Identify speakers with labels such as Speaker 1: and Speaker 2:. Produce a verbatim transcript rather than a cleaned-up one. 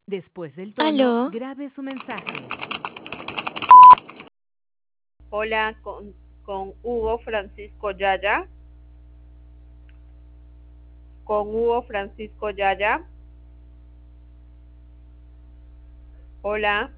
Speaker 1: Después del tono,
Speaker 2: Aló,
Speaker 1: grabe su mensaje.
Speaker 3: Hola, con, con Hugo Francisco Yaya. Con Hugo Francisco Yaya. Hola.